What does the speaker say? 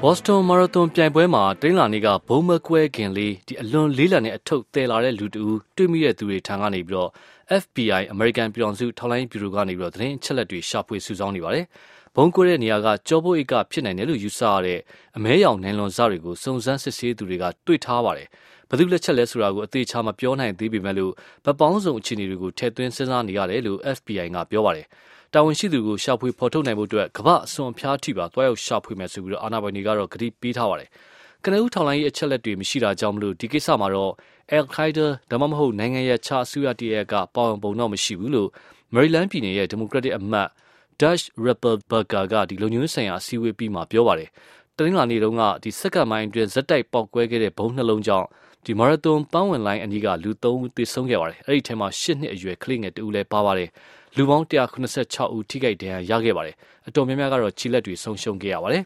ဘော့စတွန်မာရသွန်ပြိုင်ပွဲမှာတင်းလာနေကဘုံမကွဲခင်လေးဒီအလွန်လေးလံတဲ့အထုပ်တဲလာတဲ့လူတူတွေ့မိတဲ့သူတွေထံကနေပြီးတော့ FBI အမေရိကန်ပြည်ထောင်စုထောက်လှမ်းရေးဗျူရိုကနေပြီးတော့သတင်းအချက်အလက်တွေရှာဖွေစုဆောင်းနေပါတယ်။ဘုံကွဲတဲ့နေရာကကြောဘိုအိတ်ကဖြစ်နိုင်တယ်လို့ယူဆရတဲ့အမဲရောင်နိုင်လွန်စတွေကိုစုံစမ်းစစ်ဆေးသူတွေကတွေ့ထားပါတယ်။ဘယ်သူလက်ချက်လဲဆိုတာကိုအသေးချာမပြောနိုင်သေးပေမဲ့လို့ဗပောင်းစုံအခြေအနေတွေကိုထည့်သွင်းစဉ်းစားနေရတယ်လို့ FBI ကပြောပါတယ်။တာဝန်ရှိသူကိုရှာဖွေဖော်ထုတ်နိုင်ဖို့အတွက်ကမ္ဘာအစွန်ဖျားထိပါတွားရောက်ရှာဖွေမယ်ဆိုပြီးတော့အာဏာပိုင်တွေကတော့ကတိပေးထားပါတယ်။ကနဦးထောင်လိုင်းရဲ့အချက်လက်တွေမရှိတာကြောင့်မလို့ဒီကိစ္စမှာတော့ Al-Qaeda ဒါမှမဟုတ်နိုင်ငံရဲ့ခြားအစိုးရတရကပါဝင်ပုံတော့မရှိဘူးလို့ Maryland ပြည်နယ်ရဲ့ Democratic အမတ် Dash Ripperberger ကဒီလုံခြုံရေးဆိုင်ရာအစည်းအဝေးပြီးမှပြောပါတယ်။တနင်္လာနေ့တုန်းကဒီစက္ကန့်ပိုင်းအတွင်းဇက်တိုက်ပေါက်ကွဲခဲ့တဲ့ဘုံနှလုံးကြောင့်ဒီမာရသွန်ပန်းဝင်လိုင်းအနီးကလူ3ဦးသေဆုံးခဲ့ပါတယ်။အဲ့ဒီထဲမှာ8နှစ်အရွယ်ကလေးငယ်2ဦးလည်းပါပါတယ်။လူပေါင်း186ဦးထိခိုက်ဒဏ်ရာရခဲ့ပါတယ်။အတော်များများကတော့ခြေလက်တွေဆုံးရှုံးခဲ့ရပါတယ်